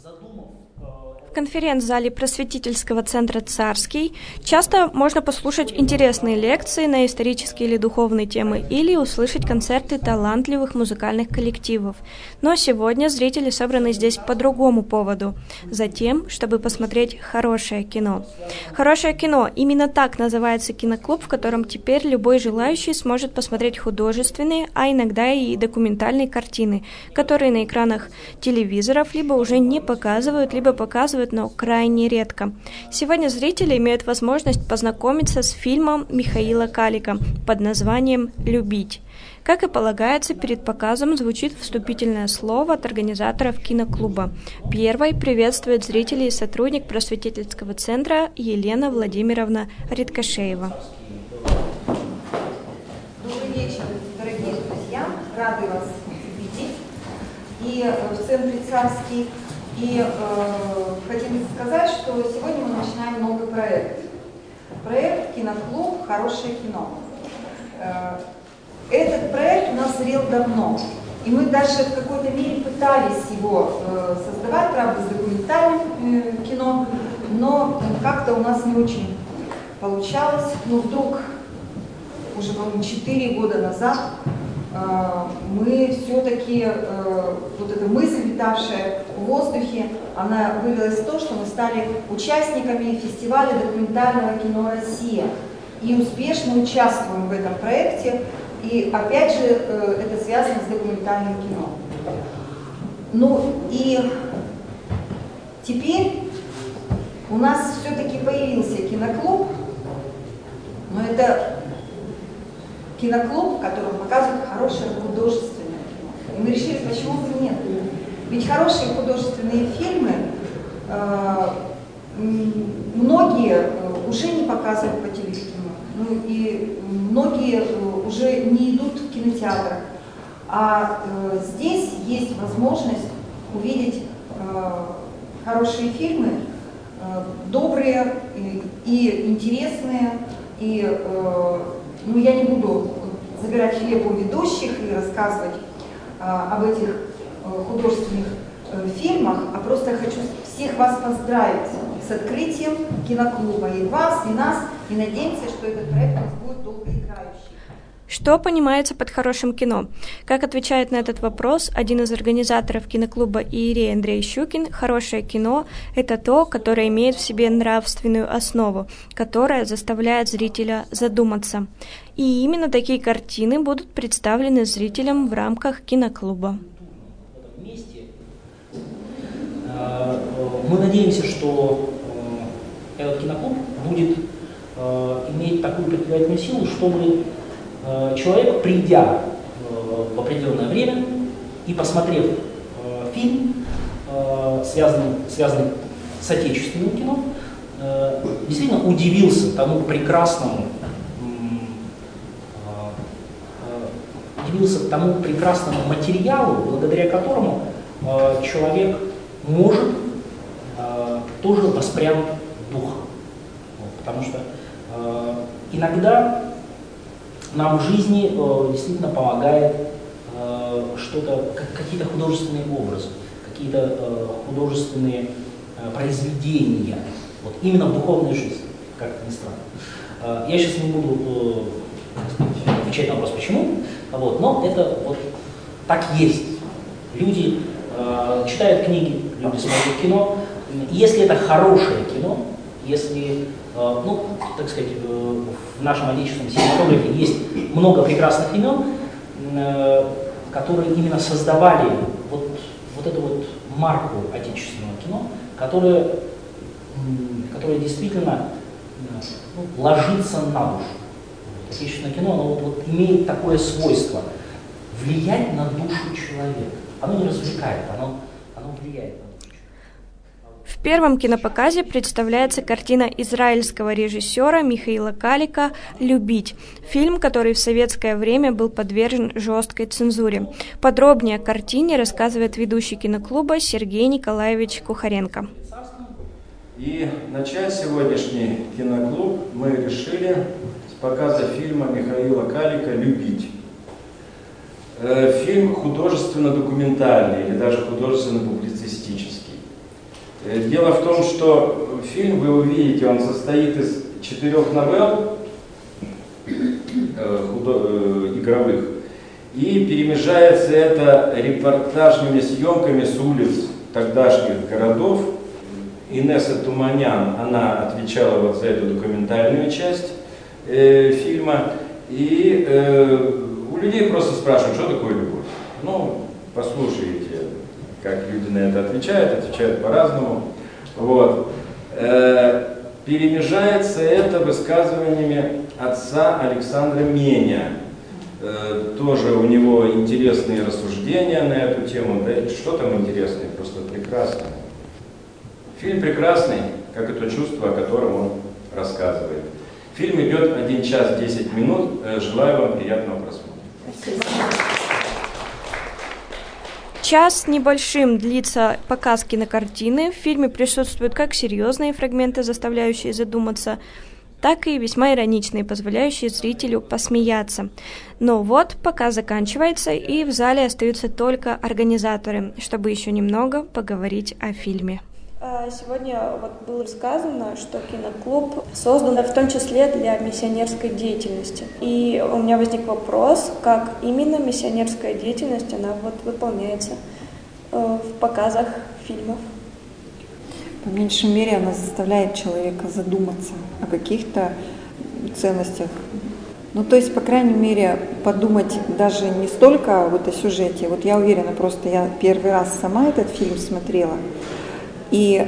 В конференц-зале просветительского центра «Царский» часто можно послушать интересные лекции на исторические или духовные темы или услышать концерты талантливых музыкальных коллективов. Но сегодня зрители собраны здесь по другому поводу, за тем, чтобы посмотреть хорошее кино. Хорошее кино – именно так называется киноклуб, в котором теперь любой желающий сможет посмотреть художественные, а иногда и документальные картины, которые на экранах телевизоров либо уже не показывают, либо показывают, но крайне редко. Сегодня зрители имеют возможность познакомиться с фильмом Михаила Калика под названием «Любить». Как и полагается, перед показом звучит вступительное слово от организаторов киноклуба. Первой приветствует зрителей сотрудник просветительского центра Елена Владимировна Риткошеева. Добрый вечер, дорогие друзья. Рады вас видеть. И в центре «Царский». И хотим сказать, что сегодня мы начинаем новый проект. Проект «Киноклуб. Хорошее кино». Этот проект у нас зрел давно. И мы даже в какой-то мере пытались его создавать, правда, с документальным кино, но как-то у нас не очень получалось. Но вдруг, уже, по-моему, 4 года назад, мы все-таки, вот эта мысль, витавшая в воздухе, она вылилась в то, что мы стали участниками фестиваля документального кино «Россия». И успешно участвуем в этом проекте. И опять же, это связано с документальным кино. Ну и теперь у нас все-таки появился киноклуб, но это киноклуб, в котором показывают хорошее художественное кино. И мы решили, почему бы нет. Ведь хорошие художественные фильмы многие уже не показывают по телевидению. Ну и многие уже не идут в кинотеатрах. А здесь есть возможность увидеть хорошие фильмы, добрые и интересные. И ну, я не буду забирать хлеб у ведущих и рассказывать об этих художественных фильмах, а просто хочу всех вас поздравить с открытием киноклуба. И вас, и нас, и надеемся, что этот проект у нас будет долгоиграющий. Что понимается под хорошим кино? Как отвечает на этот вопрос один из организаторов киноклуба Иерей Андрей Щукин, хорошее кино – это то, которое имеет в себе нравственную основу, которая заставляет зрителя задуматься. И именно такие картины будут представлены зрителям в рамках киноклуба. Мы надеемся, что этот киноклуб будет иметь такую притягательную силу, чтобы человек, придя в определенное время и посмотрев фильм, связанный с отечественным кино, действительно удивился тому прекрасному материалу, благодаря которому человек может тоже воспрянуть дух. Потому что иногда нам в жизни действительно помогает что-то, какие-то художественные образы, какие-то художественные произведения, вот, именно в духовной жизни, как ни странно. Я сейчас не буду отвечать на вопрос, почему, вот, но это вот так есть. Люди читают книги, люди смотрят кино. Если это хорошее кино, если, ну, так сказать, в нашем отечественном кинематографе есть много прекрасных имен, которые именно создавали вот эту вот марку отечественного кино, которая действительно ложится на душу. Отечественное кино, оно вот имеет такое свойство влиять на душу человека. Оно не развлекает, оно влияет на душу. В первом кинопоказе представляется картина израильского режиссера Михаила Калика «Любить». Фильм, который в советское время был подвержен жесткой цензуре. Подробнее о картине рассказывает ведущий киноклуба Сергей Николаевич Кухаренко. И начать сегодняшний киноклуб мы решили с показа фильма Михаила Калика «Любить». Фильм художественно-документальный или даже художественно-публицистический. Дело в том, что фильм, вы увидите, он состоит из 4 новелл игровых, и перемежается это репортажными съемками с улиц тогдашних городов. Инесса Туманян, она отвечала вот за эту документальную часть фильма, и у людей просто спрашивают, что такое любовь. Ну, послушайте, как люди на это отвечают по-разному. Вот. Перемежается это высказываниями отца Александра Меня. Тоже у него интересные рассуждения на эту тему. Да что там интересное, просто прекрасно. Фильм прекрасный, как и то чувство, о котором он рассказывает. Фильм идет 1 час 10 минут. Желаю вам приятного просмотра. Спасибо. Час небольшим длится показ кинокартины. В фильме присутствуют как серьезные фрагменты, заставляющие задуматься, так и весьма ироничные, позволяющие зрителю посмеяться. Но вот показ заканчивается, и в зале остаются только организаторы, чтобы еще немного поговорить о фильме. Сегодня было сказано, что киноклуб создан в том числе для миссионерской деятельности. И у меня возник вопрос, как именно миссионерская деятельность она выполняется в показах фильмов. По меньшей мере она заставляет человека задуматься о каких-то ценностях. Ну, то есть, по крайней мере, подумать даже не столько вот о сюжете. Вот я уверена, просто я первый раз сама этот фильм смотрела, и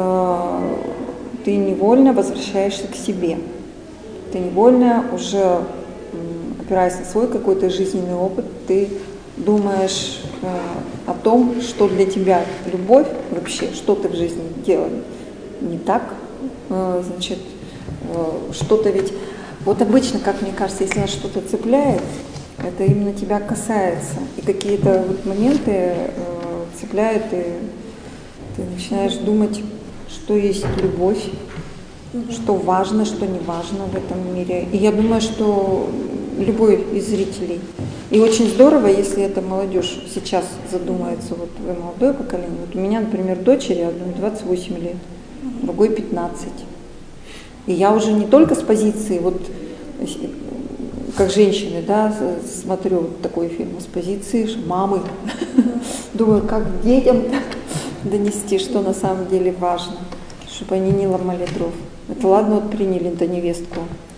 ты невольно возвращаешься к себе. Ты невольно уже, опираясь на свой какой-то жизненный опыт, ты думаешь о том, что для тебя любовь вообще, что ты в жизни делал не так, значит, что-то ведь... Вот обычно, как мне кажется, если нас что-то цепляет, это именно тебя касается. И какие-то вот моменты цепляют, и ты начинаешь думать, что есть любовь, что важно, что не важно в этом мире. И я думаю, что любой из зрителей. И очень здорово, если эта молодежь сейчас задумается, вот вы молодое поколение. Вот у меня, например, дочери одной 28 лет, другой 15. И я уже не только с позиции, вот как женщины, да, смотрю вот такой фильм, с позиции мамы. Думаю, как детям донести, что на самом деле важно, чтобы они не ломали дров. Это ладно, вот приняли-то невестку.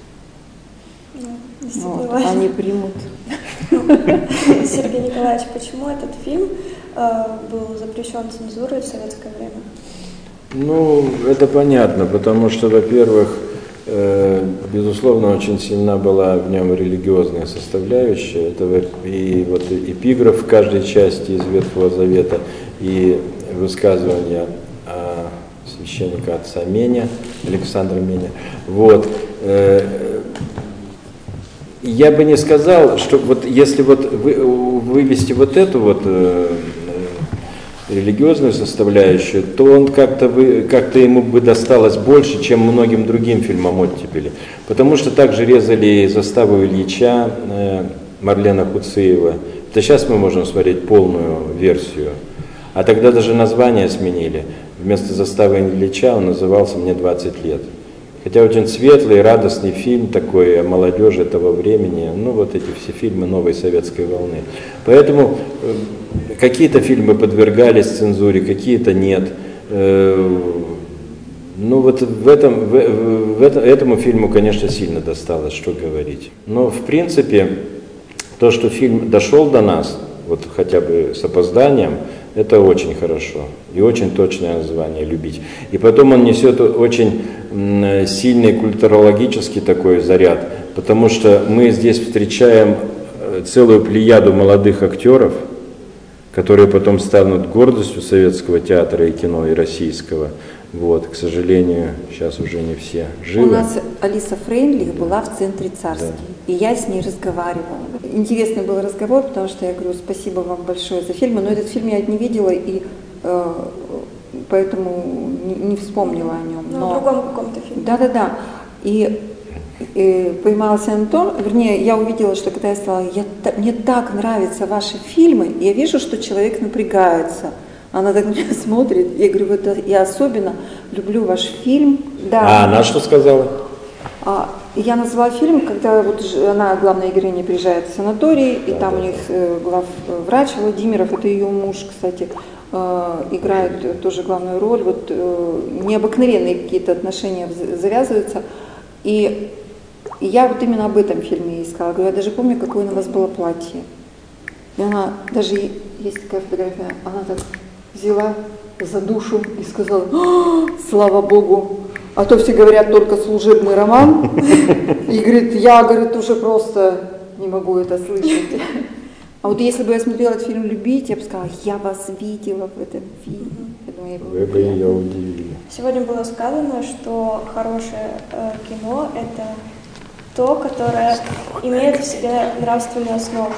Вот, они примут. Сергей Николаевич, почему этот фильм был запрещен цензурой в советское время? Ну, это понятно, потому что, во-первых, безусловно, очень сильна была в нем религиозная составляющая. Это и вот эпиграф в каждой части из Ветхого Завета, и высказывание священника отца Меня, Александра Меня. Вот. Я бы не сказал, что вот если вот вывести вот эту вот религиозную составляющую, то он как-то ему бы досталось больше, чем многим другим фильмам оттепели. Потому что также резали заставу Ильича, Марлена Хуциева. Это сейчас мы можем смотреть полную версию. А тогда даже название сменили. Вместо заставы Ильича он назывался «Мне 20 лет». Хотя очень светлый, радостный фильм такой о молодежи того времени, ну вот эти все фильмы новой советской волны. Поэтому какие-то фильмы подвергались цензуре, какие-то нет. Ну вот этому фильму, конечно, сильно досталось, что говорить. Но в принципе, то, что фильм дошел до нас, вот хотя бы с опозданием, это очень хорошо и очень точное название «Любить». И потом он несет очень сильный культурологический такой заряд, потому что мы здесь встречаем целую плеяду молодых актеров, которые потом станут гордостью советского театра и кино, и российского. Вот, к сожалению, сейчас уже не все живы. У нас Алиса Фрейндлих была в Центре Царский, да. И я с ней разговаривала. Интересный был разговор, потому что я говорю, спасибо вам большое за фильм, но этот фильм я не видела, и поэтому не вспомнила о нем. Но в другом каком-то фильме. Да. И поймался Антон, вернее, я увидела, что когда я сказала, мне так нравятся ваши фильмы, я вижу, что человек напрягается. Она так на меня смотрит. Я говорю, вот я особенно люблю ваш фильм. Да. А она что сказала? Я назвала фильм, когда вот она, главная героиня, приезжает в санаторий, и там у них главврач Владимиров, это ее муж, кстати, играет тоже главную роль. Вот необыкновенные какие-то отношения завязываются. И я вот именно об этом фильме искала. Говорю, я даже помню, какое на вас было платье. И она, даже есть такая фотография, она так взяла за душу и сказала: слава Богу, а то все говорят только служебный роман. И говорит, я, говорит, уже просто не могу это слышать. А вот если бы я смотрела этот фильм «Любить», я бы сказала, я вас видела в этом фильме. Вы бы ее удивили. Сегодня было сказано, что хорошее кино – это то, которое имеет в себе нравственную основу.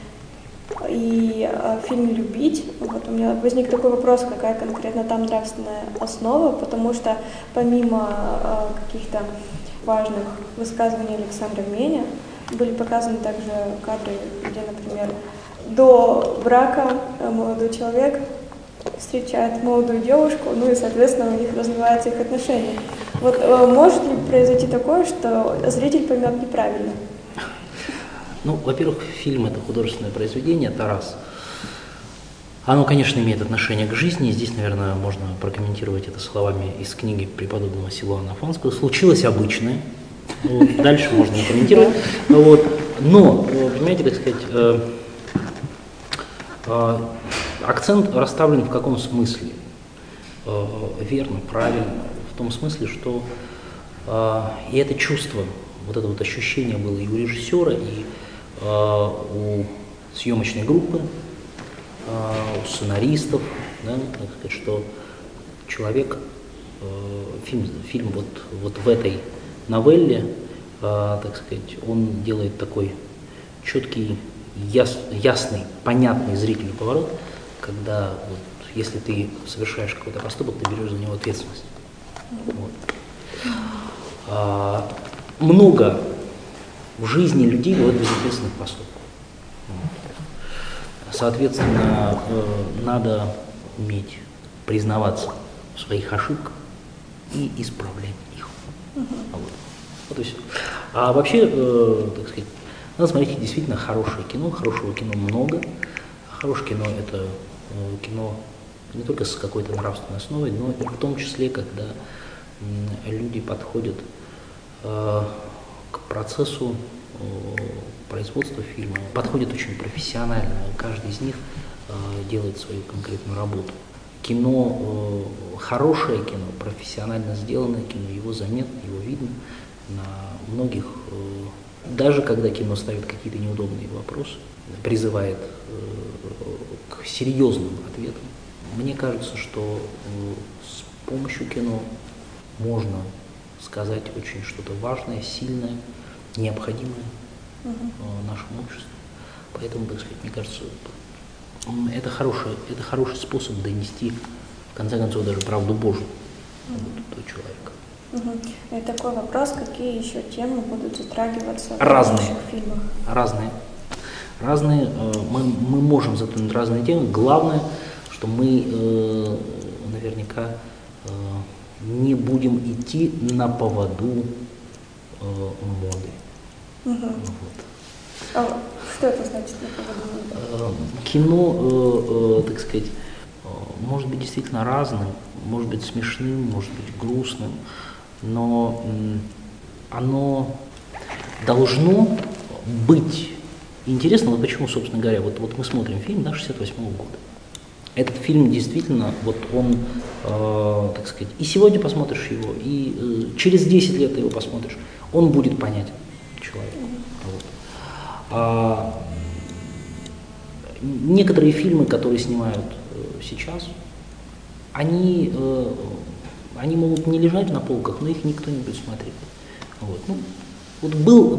И в фильме «Любить», вот у меня возник такой вопрос, какая конкретно там нравственная основа, потому что помимо каких-то важных высказываний Александра Меня, были показаны также кадры, где, например, до брака молодой человек встречает молодую девушку, ну и, соответственно, у них развиваются их отношения. Вот может ли произойти такое, что зритель поймет неправильно? Ну, во-первых, фильм – это художественное произведение, это раз. Оно, конечно, имеет отношение к жизни, и здесь, наверное, можно прокомментировать это словами из книги преподобного Силуана Афонского. Случилось обычное, вот, дальше можно не комментировать. Вот. Но, понимаете, так сказать, акцент расставлен в каком смысле? Верно, правильно, в том смысле, что и это чувство, вот это вот ощущение было и у режиссера, и у съемочной группы, у сценаристов, да, так сказать, что человек, фильм вот в этой новелле, так сказать, он делает такой четкий, ясный, понятный зрителю поворот, когда вот, если ты совершаешь какой-то поступок, ты берешь за него ответственность. Вот. Много в жизни людей бывает безответственных поступков. Соответственно, надо уметь признаваться в своих ошибках и исправлять их. Вот и все. А вообще, так сказать, надо смотреть действительно хорошее кино. Хорошего кино много. Хорошее кино – это кино не только с какой-то нравственной основой, но и в том числе, когда люди подходят к процессу производства фильма, подходят очень профессионально. Каждый из них делает свою конкретную работу. Кино, хорошее кино, профессионально сделанное кино, его заметно, его видно на многих, даже когда кино ставит какие-то неудобные вопросы, призывает к серьезным ответам. Мне кажется, что с помощью кино можно сказать очень что-то важное, сильное, необходимое нашему обществу. Поэтому, так сказать, мне кажется, это хороший способ донести, в конце концов, даже правду Божию до человека. И такой вопрос, какие еще темы будут затрагиваться в разные фильмах? Разные. Мы можем затронуть разные темы. Главное, что мы наверняка не будем идти на поводу моды. Вот. А что это значит на поводу моды? Кино, так сказать, может быть действительно разным, может быть смешным, может быть грустным, но оно должно быть интересно. Вот почему, собственно говоря, вот мы смотрим фильм 68-го года. Этот фильм действительно, вот он, так сказать, и сегодня посмотришь его, и через 10 лет ты его посмотришь, он будет понятен человеку. Вот. Некоторые фильмы, которые снимают сейчас, они могут не лежать на полках, но их никто не будет смотреть. Вот. Ну, вот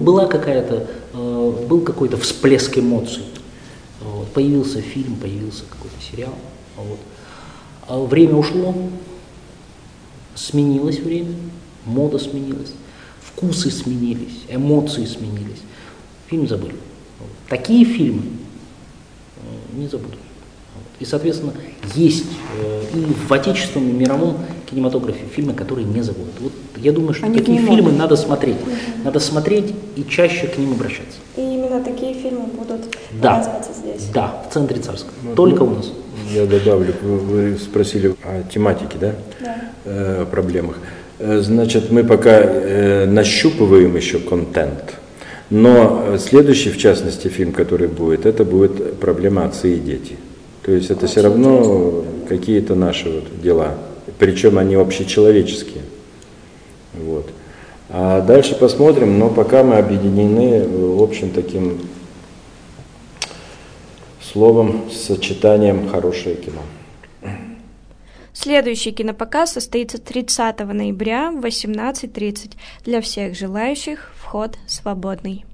был какой-то всплеск эмоций. Вот. Появился фильм, появился какой-то сериал. Вот. А время ушло, сменилось время, мода сменилась, вкусы сменились, эмоции сменились. Фильм забыли. Вот. Такие фильмы не забудут. Вот. И, соответственно, есть и в отечественном, и в мировом кинематографе фильмы, которые не заходят. Вот я думаю, что такие фильмы надо смотреть. Надо смотреть и чаще к ним обращаться. И именно такие фильмы будут показываться здесь? Да, в центре Царского. Только у нас. Я добавлю, вы спросили о тематике, да? Да. Проблемах. Значит, мы пока нащупываем еще контент. Но следующий, в частности, фильм, который будет, это будет проблема отцы и дети. То есть это все равно какие-то наши вот дела. Причем они общечеловеческие. Вот. А дальше посмотрим, но пока мы объединены общим таким словом, с сочетанием «хорошее кино». Следующий кинопоказ состоится 30 ноября в 18:30. Для всех желающих вход свободный.